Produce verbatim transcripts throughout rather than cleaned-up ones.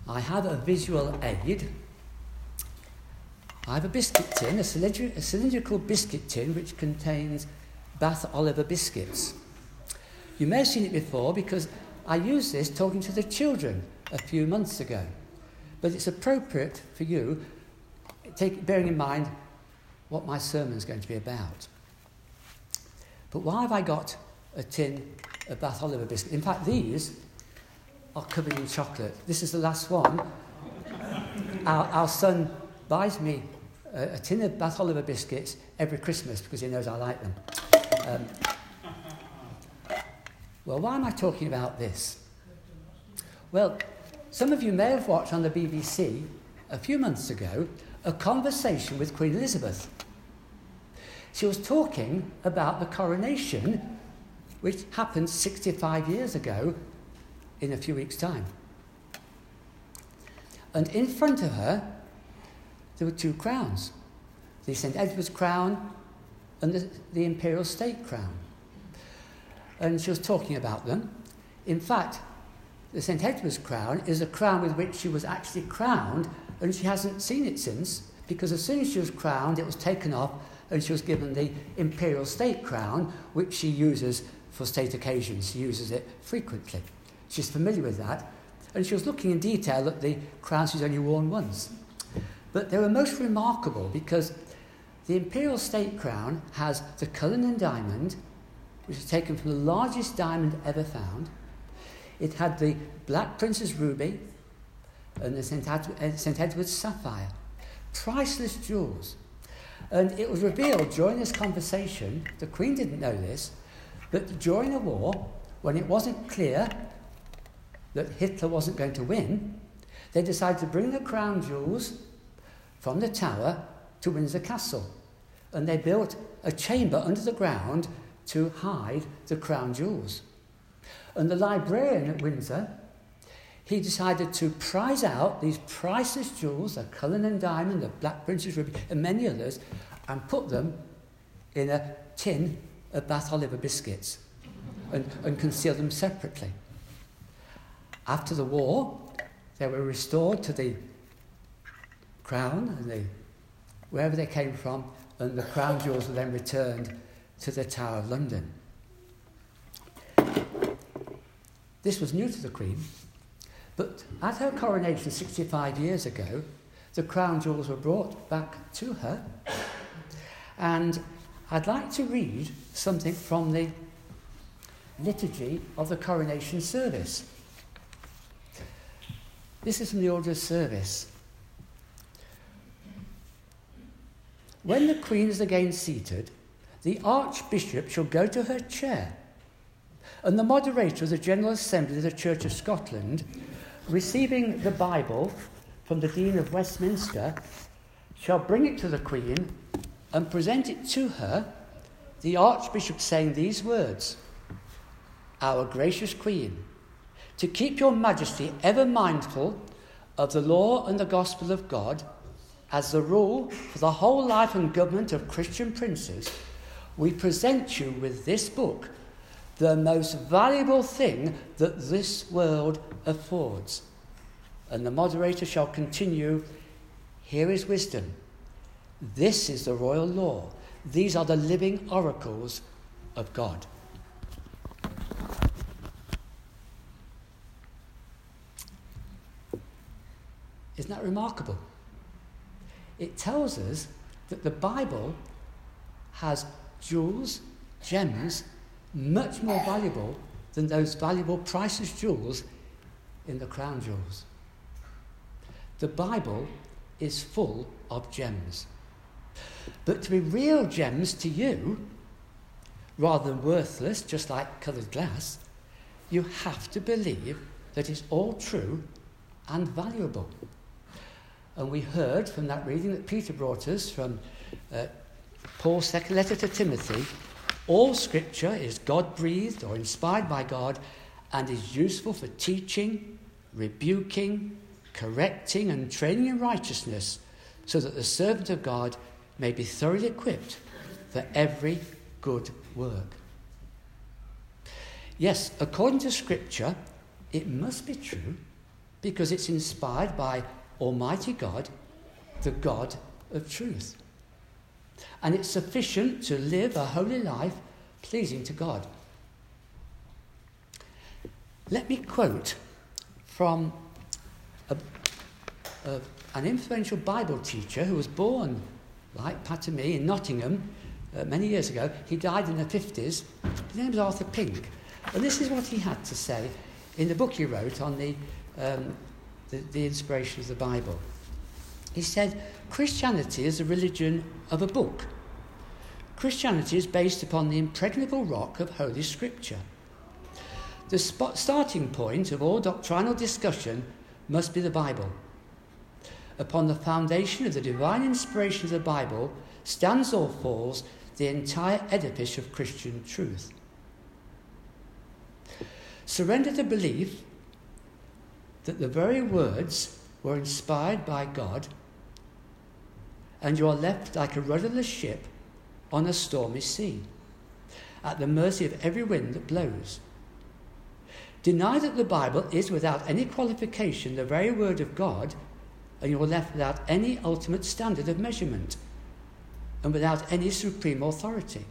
I have a visual aid. I have a biscuit tin, a, cylindri- a cylindrical biscuit tin which contains Bath Oliver biscuits. You may have seen it before because I used this talking to the children a few months ago. But it's appropriate for you, take, bearing in mind what my sermon is going to be about. But why have I got a tin of Bath Oliver biscuits? In fact, these are covered in chocolate. This is the last one. Our, our son buys me a, a tin of Bath Oliver biscuits every Christmas because he knows I like them. Um, well, why am I talking about this? Well, some of you may have watched on the B B C a few months ago a conversation with Queen Elizabeth. She was talking about the coronation, which happened sixty-five years ago in a few weeks' time. And in front of her, there were two crowns, the Saint Edward's crown and the, the Imperial State crown. And she was talking about them. In fact, the Saint Edward's crown is a crown with which she was actually crowned, and she hasn't seen it since, because as soon as she was crowned, it was taken off, and she was given the Imperial State crown, which she uses for state occasions. She uses it frequently. She's familiar with that. And she was looking in detail at the crowns she's only worn once. But they were most remarkable because the Imperial State crown has the Cullinan diamond, which is taken from the largest diamond ever found. It had the Black Prince's ruby and the Saint Ed- Saint Edward's sapphire. Priceless jewels. And it was revealed during this conversation, the Queen didn't know this, but during the war, when it wasn't clear that Hitler wasn't going to win, they decided to bring the crown jewels from the tower to Windsor Castle. And they built a chamber under the ground to hide the crown jewels. And the librarian at Windsor, he decided to prize out these priceless jewels, the Cullinan diamond, the Black Prince's ruby, and many others, and put them in a tin of Bath Oliver biscuits and, and conceal them separately. After the war, they were restored to the crown and the, wherever they came from, and the crown jewels were then returned to the Tower of London. This was new to the Queen, but at her coronation sixty-five years ago, the crown jewels were brought back to her, and I'd like to read something from the liturgy of the coronation service. This is from the order of service. When the Queen is again seated, the Archbishop shall go to her chair, and the moderator of the General Assembly of the Church of Scotland, receiving the Bible from the Dean of Westminster, shall bring it to the Queen and present it to her, the Archbishop saying these words: Our gracious Queen, to keep your Majesty ever mindful of the law and the gospel of God as the rule for the whole life and government of Christian princes, we present you with this book, the most valuable thing that this world affords. And the moderator shall continue, here is wisdom. This is the royal law. These are the living oracles of God. Isn't that remarkable? It tells us that the Bible has jewels, gems, much more valuable than those valuable priceless jewels in the crown jewels. The Bible is full of gems. But to be real gems to you, rather than worthless, just like coloured glass, you have to believe that it's all true and valuable. And we heard from that reading that Peter brought us from uh, Paul's second letter to Timothy, all scripture is God-breathed or inspired by God and is useful for teaching, rebuking, correcting and training in righteousness, so that the servant of God may be thoroughly equipped for every good work. Yes, according to scripture, it must be true because it's inspired by Almighty God, the God of truth. And it's sufficient to live a holy life pleasing to God. Let me quote from a, a, an influential Bible teacher who was born, like Pat and me, in Nottingham uh, many years ago. He died in the fifties. His name was Arthur Pink. And this is what he had to say in the book he wrote on the, um, the, the inspiration of the Bible. He said, Christianity is a religion of a book. Christianity is based upon the impregnable rock of Holy Scripture. The spot starting point of all doctrinal discussion must be the Bible. Upon the foundation of the divine inspiration of the Bible stands or falls the entire edifice of Christian truth. Surrender the belief that the very words were inspired by God, and you are left like a rudderless ship on a stormy sea, at the mercy of every wind that blows. Deny that the Bible is without any qualification the very word of God, and you are left without any ultimate standard of measurement, and without any supreme authority.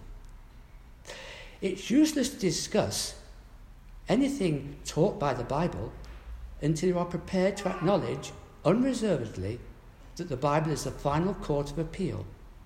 It's useless to discuss anything taught by the Bible until you are prepared to acknowledge unreservedly that the Bible is the final court of appeal.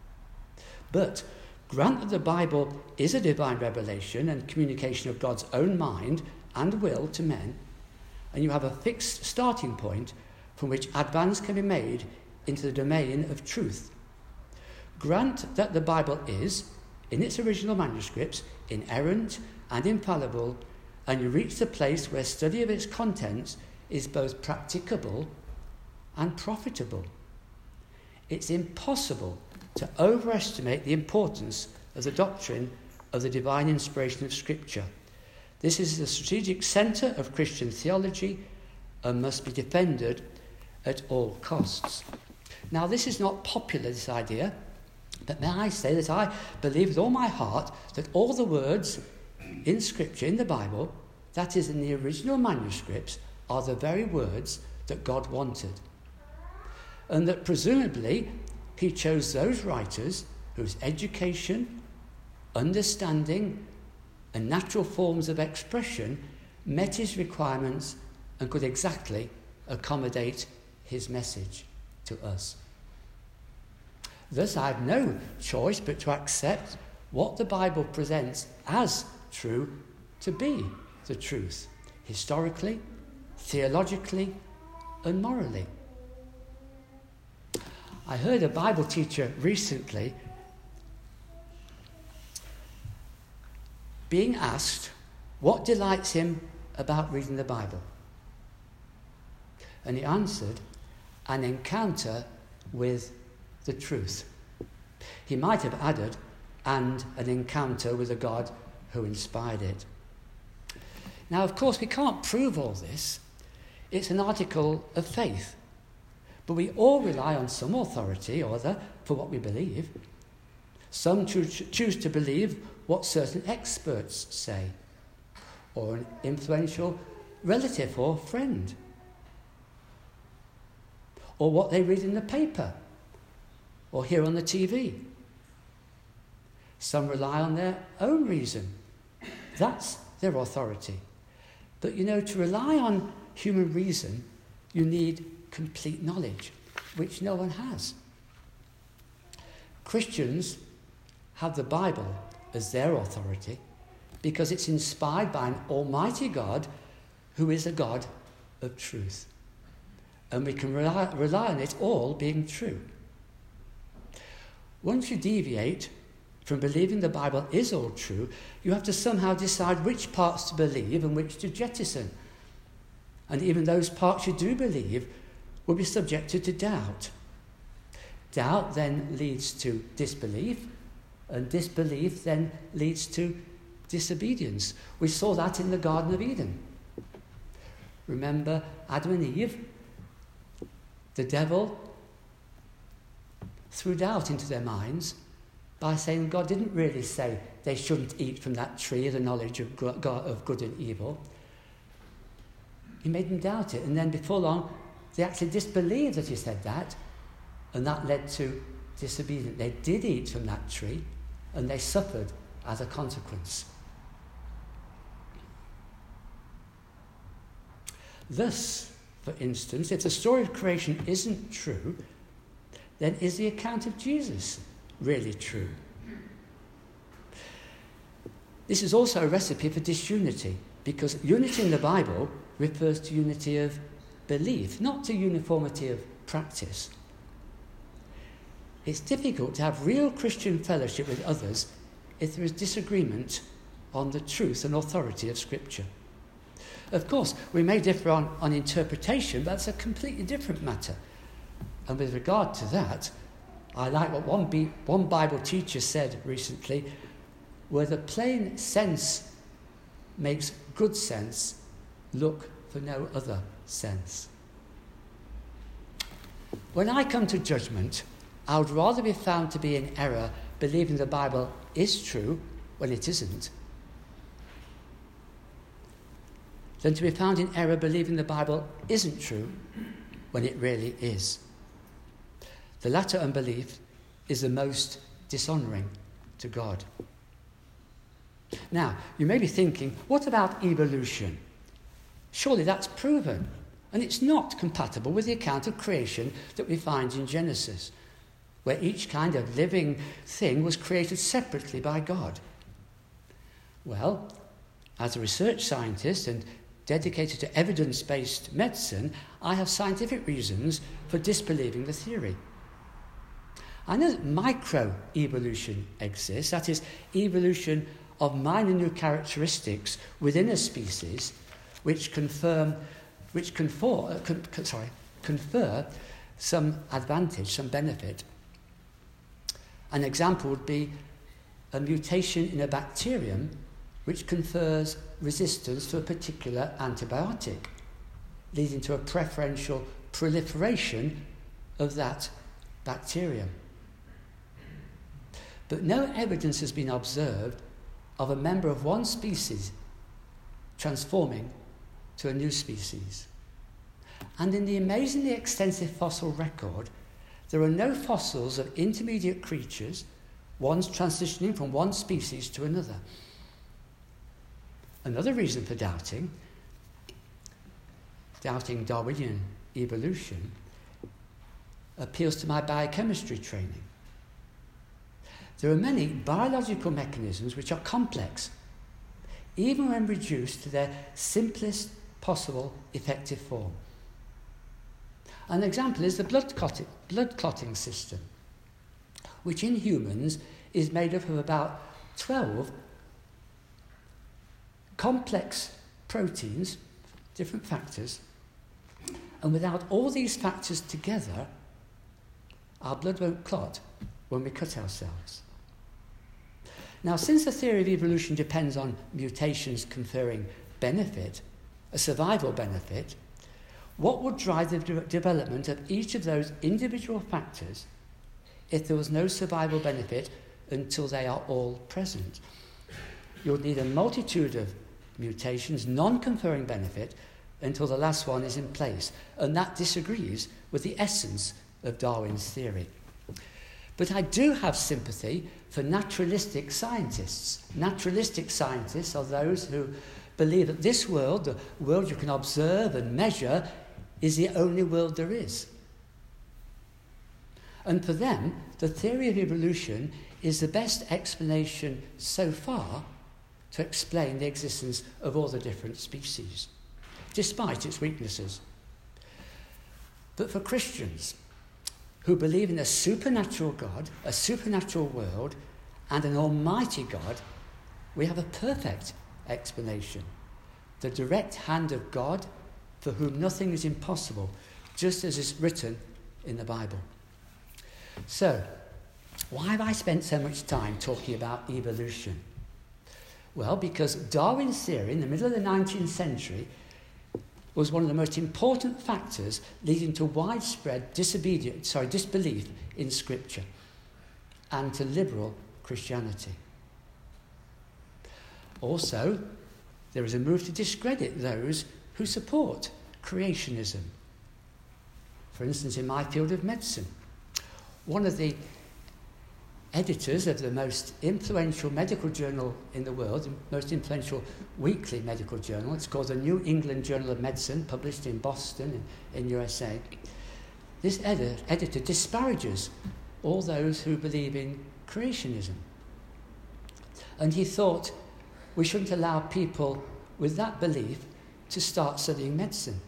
But grant that the Bible is a divine revelation and communication of God's own mind and will to men, and you have a fixed starting point from which advance can be made into the domain of truth. Grant that the Bible is, in its original manuscripts, inerrant and infallible, and you reach the place where study of its contents is both practicable and profitable. It's impossible to overestimate the importance of the doctrine of the divine inspiration of Scripture. This is the strategic centre of Christian theology and must be defended at all costs. Now, this is not popular, this idea, but may I say that I believe with all my heart that all the words in Scripture, in the Bible, that is in the original manuscripts, are the very words that God wanted. And that presumably he chose those writers whose education, understanding, and natural forms of expression met his requirements and could exactly accommodate his message to us. Thus, I have no choice but to accept what the Bible presents as true to be the truth, historically, theologically, and morally. I heard a Bible teacher recently being asked what delights him about reading the Bible. And he answered, an encounter with the truth. He might have added, and an encounter with a God who inspired it. Now, of course, we can't prove all this. It's an article of faith. But we all rely on some authority or other for what we believe. Some choose, choose to believe what certain experts say, or an influential relative or friend, or what they read in the paper, or hear on the T V. Some rely on their own reason. That's their authority. But you know, to rely on human reason, you need complete knowledge, which no one has. Christians have the Bible as their authority because it's inspired by an almighty God who is a God of truth. And we can rely, rely on it all being true. Once you deviate from believing the Bible is all true, you have to somehow decide which parts to believe and which to jettison. And even those parts you do believe will be subjected to doubt. Doubt then leads to disbelief, and disbelief then leads to disobedience. We saw that in the Garden of Eden. Remember Adam and Eve? The devil threw doubt into their minds by saying God didn't really say they shouldn't eat from that tree of the knowledge of good and evil. He made them doubt it. And then before long, they actually disbelieved that he said that. And that led to disobedience. They did eat from that tree, and they suffered as a consequence. Thus, for instance, if the story of creation isn't true, then is the account of Jesus really true? This is also a recipe for disunity, because unity in the Bible refers to unity of belief, not to uniformity of practice. It's difficult to have real Christian fellowship with others if there is disagreement on the truth and authority of Scripture. Of course, we may differ on, on interpretation, but that's a completely different matter. And with regard to that, I like what one, B, one Bible teacher said recently, where the plain sense makes good sense, look for no other sense. When I come to judgment, I would rather be found to be in error believing the Bible is true when it isn't, than to be found in error believing the Bible isn't true when it really is. The latter unbelief is the most dishonouring to God. Now, you may be thinking, what about evolution? Surely that's proven, and it's not compatible with the account of creation that we find in Genesis, where each kind of living thing was created separately by God. Well, as a research scientist and dedicated to evidence-based medicine, I have scientific reasons for disbelieving the theory. I know that microevolution exists, that is, evolution of minor new characteristics within a species which confirm, which confer, uh, con, con, sorry, confer some advantage, some benefit. An example would be a mutation in a bacterium which confers resistance to a particular antibiotic, leading to a preferential proliferation of that bacterium. But no evidence has been observed of a member of one species transforming to a new species. And in the amazingly extensive fossil record, there are no fossils of intermediate creatures, ones transitioning from one species to another. Another reason for doubting, doubting Darwinian evolution, appeals to my biochemistry training. There are many biological mechanisms which are complex, even when reduced to their simplest possible effective form. An example is the blood clotting, blood clotting system, which in humans is made up of about twelve complex proteins, different factors, and without all these factors together, our blood won't clot when we cut ourselves. Now, since the theory of evolution depends on mutations conferring benefit, a survival benefit, what would drive the de- development of each of those individual factors if there was no survival benefit until they are all present? You'll need a multitude of mutations, non-conferring benefit, until the last one is in place. And that disagrees with the essence of Darwin's theory. But I do have sympathy for naturalistic scientists. Naturalistic scientists are those who believe that this world, the world you can observe and measure, is the only world there is. And for them, the theory of evolution is the best explanation so far to explain the existence of all the different species, despite its weaknesses. But for Christians who believe in a supernatural God, a supernatural world, and an almighty God, we have a perfect explanation. The direct hand of God, for whom nothing is impossible, just as is written in the Bible. So, why have I spent so much time talking about evolution? Well, because Darwin's theory in the middle of the nineteenth century was one of the most important factors leading to widespread disobedience, sorry, disbelief in Scripture and to liberal Christianity. Also, there is a move to discredit those who support creationism. For instance, in my field of medicine, one of the editors of the most influential medical journal in the world, the most influential weekly medical journal, it's called the New England Journal of Medicine, published in Boston in, in U S A. This edit, editor disparages all those who believe in creationism. And he thought we shouldn't allow people with that belief to start studying medicine.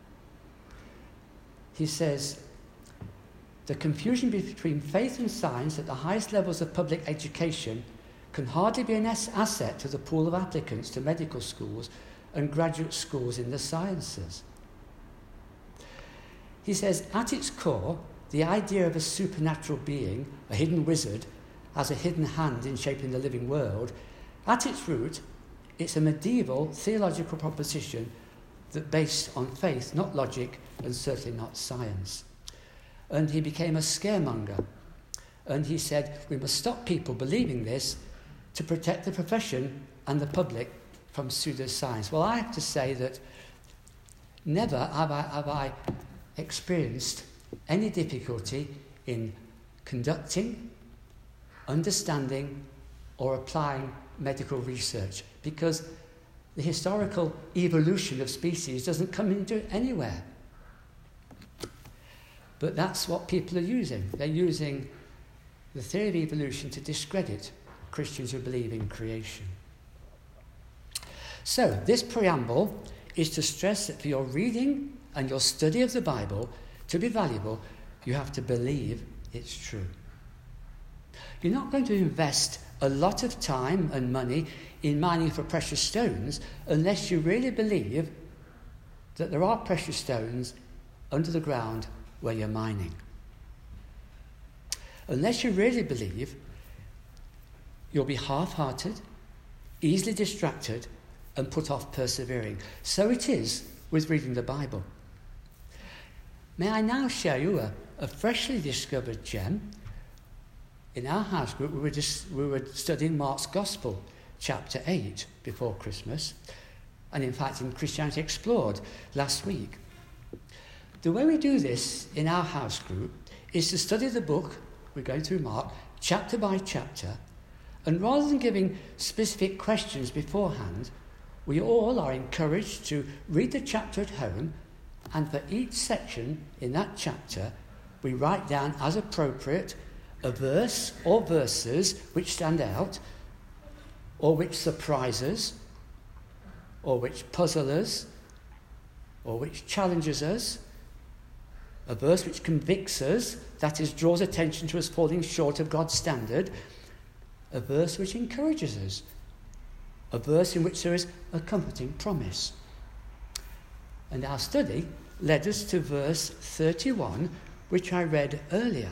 He says, the confusion between faith and science at the highest levels of public education can hardly be an asset to the pool of applicants to medical schools and graduate schools in the sciences. He says, at its core, the idea of a supernatural being, a hidden wizard, has a hidden hand in shaping the living world. At its root, it's a medieval theological proposition that based on faith, not logic, and certainly not science. And he became a scaremonger. And he said, we must stop people believing this to protect the profession and the public from pseudoscience. Well, I have to say that never have I, have I experienced any difficulty in conducting, understanding, or applying medical research, because the historical evolution of species doesn't come into anywhere. But that's what people are using. They're using the theory of evolution to discredit Christians who believe in creation. So, this preamble is to stress that for your reading and your study of the Bible to be valuable, you have to believe it's true. You're not going to invest a lot of time and money in mining for precious stones unless you really believe that there are precious stones under the ground where you're mining. Unless you really believe, you'll be half-hearted, easily distracted, and put off persevering. So it is with reading the Bible. May I now show you a, a freshly discovered gem. In our house group, we were, just, we were studying Mark's Gospel, chapter eight, before Christmas, and in fact in Christianity Explored last week. The way we do this in our house group is to study the book, we're going through Mark, chapter by chapter, and rather than giving specific questions beforehand, we all are encouraged to read the chapter at home, and for each section in that chapter, we write down as appropriate a verse or verses which stand out, or which surprise us, or which puzzle us, or which challenges us, a verse which convicts us, that is, draws attention to us falling short of God's standard, a verse which encourages us, a verse in which there is a comforting promise. And our study led us to verse thirty-one, which I read earlier.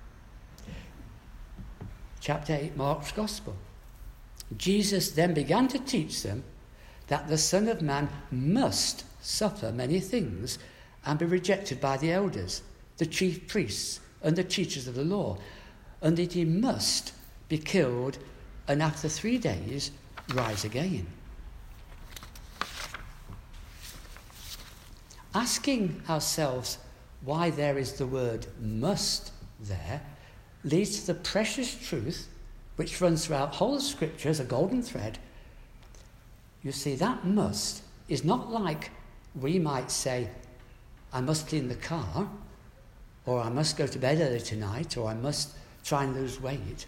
Chapter eight, Mark's Gospel. Jesus then began to teach them that the Son of Man must suffer many things and be rejected by the elders, the chief priests, and the teachers of the law, and that he must be killed and after three days rise again. Asking ourselves why there is the word must there leads to the precious truth which runs throughout whole of Scripture as a golden thread. You see, that must is not like we might say, I must clean the car, or I must go to bed early tonight, or I must try and lose weight.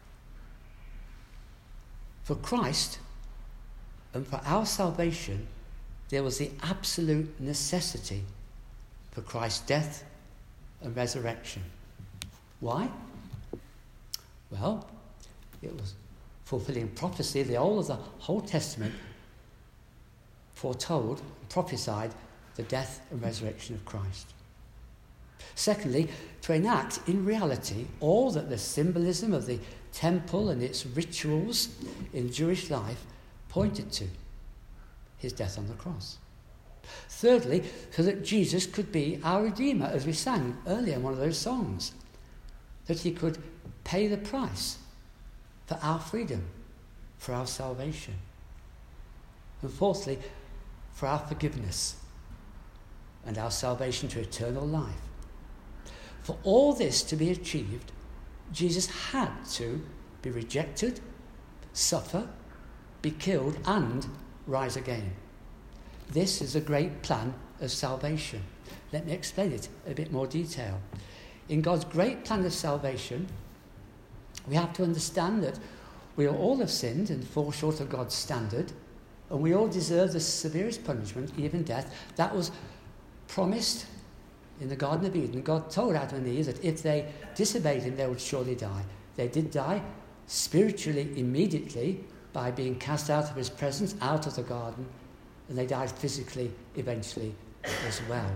For Christ and for our salvation, there was the absolute necessity for Christ's death and resurrection. Why? Well, it was fulfilling prophecy. The whole of the whole Testament foretold, prophesied the death and resurrection of Christ. Secondly, to enact in reality all that the symbolism of the temple and its rituals in Jewish life pointed to, his death on the cross. Thirdly, so that Jesus could be our Redeemer, as we sang earlier in one of those songs, that he could pay the price for our freedom, for our salvation. And fourthly, for our forgiveness and our salvation to eternal life. For all this to be achieved, Jesus had to be rejected, suffer, be killed, and rise again. This is a great plan of salvation. Let me explain it in a bit more detail. In God's great plan of salvation, we have to understand that we all have sinned and fall short of God's standard, and we all deserve the severest punishment, even death. That was promised in the Garden of Eden. God told Adam and Eve that if they disobeyed him, they would surely die. They did die spiritually immediately by being cast out of his presence, out of the garden, and they died physically eventually as well.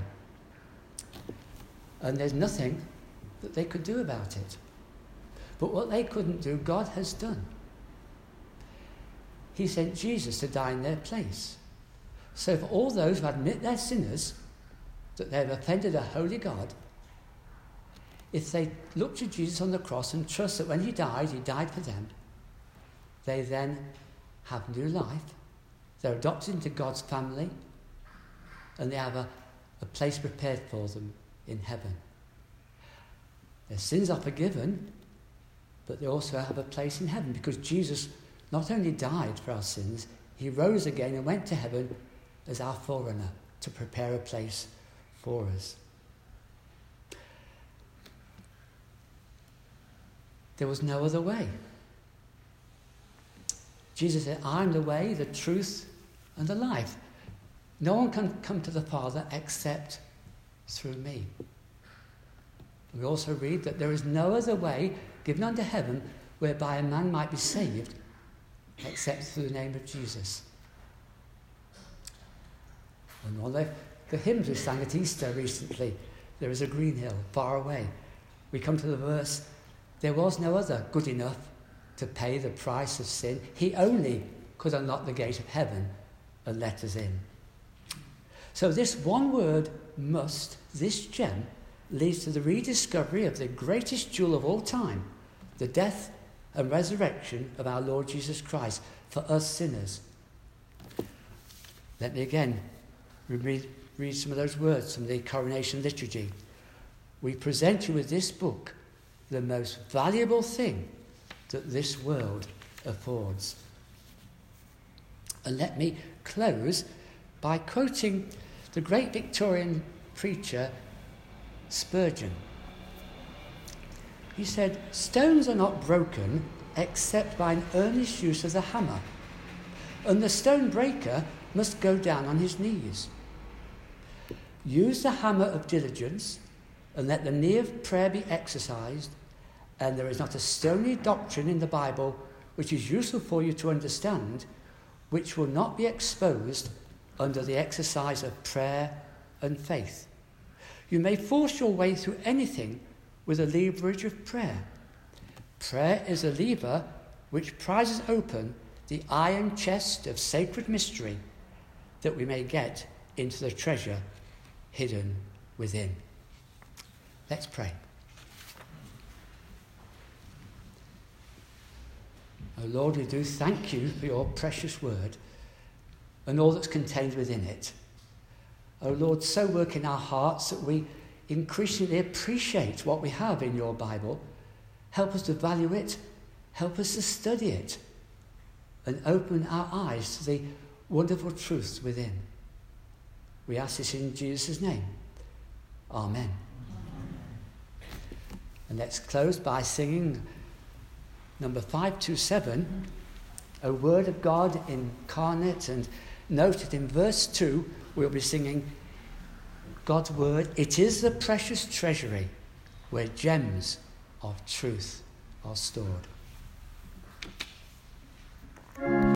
And there's nothing that they could do about it. But what they couldn't do, God has done. He sent Jesus to die in their place. So for all those who admit they're sinners, that they've offended a holy God, if they look to Jesus on the cross and trust that when he died, he died for them, they then have new life. They're adopted into God's family, and they have a, a place prepared for them in heaven. Their sins are forgiven, but they also have a place in heaven, because Jesus not only died for our sins, he rose again and went to heaven as our forerunner to prepare a place for us. There was no other way. Jesus said, I'm the way, the truth, and the life. No one can come to the Father except through me. We also read that there is no other way given unto heaven whereby a man might be saved except through the name of Jesus. And one of the, the hymns we sang at Easter recently, there is a green hill far away. We come to the verse, there was no other good enough to pay the price of sin. He only could unlock the gate of heaven and let us in. So this one word, must, this gem, leads to the rediscovery of the greatest jewel of all time, the death and resurrection of our Lord Jesus Christ for us sinners. Let me again read, read some of those words from the coronation liturgy. We present you with this book, the most valuable thing that this world affords. And let me close by quoting the great Victorian preacher Spurgeon. He said, stones are not broken except by an earnest use of the hammer, and the stone breaker must go down on his knees. Use the hammer of diligence, and let the knee of prayer be exercised, and there is not a stony doctrine in the Bible which is useful for you to understand, which will not be exposed under the exercise of prayer and faith. You may force your way through anything with a leverage of prayer. Prayer is a lever which prizes open the iron chest of sacred mystery, that we may get into the treasure hidden within. Let's pray. Oh Lord, we do thank you for your precious word and all that's contained within it. Oh Lord, so work in our hearts that we increasingly appreciate what we have in your Bible. Help us to value it, help us to study it, and open our eyes to the wonderful truths within. We ask this in Jesus' name. Amen. And let's close by singing number five two seven, a word of God incarnate, and noted in verse two, we'll be singing God's word. It is the precious treasury where gems of truth are stored.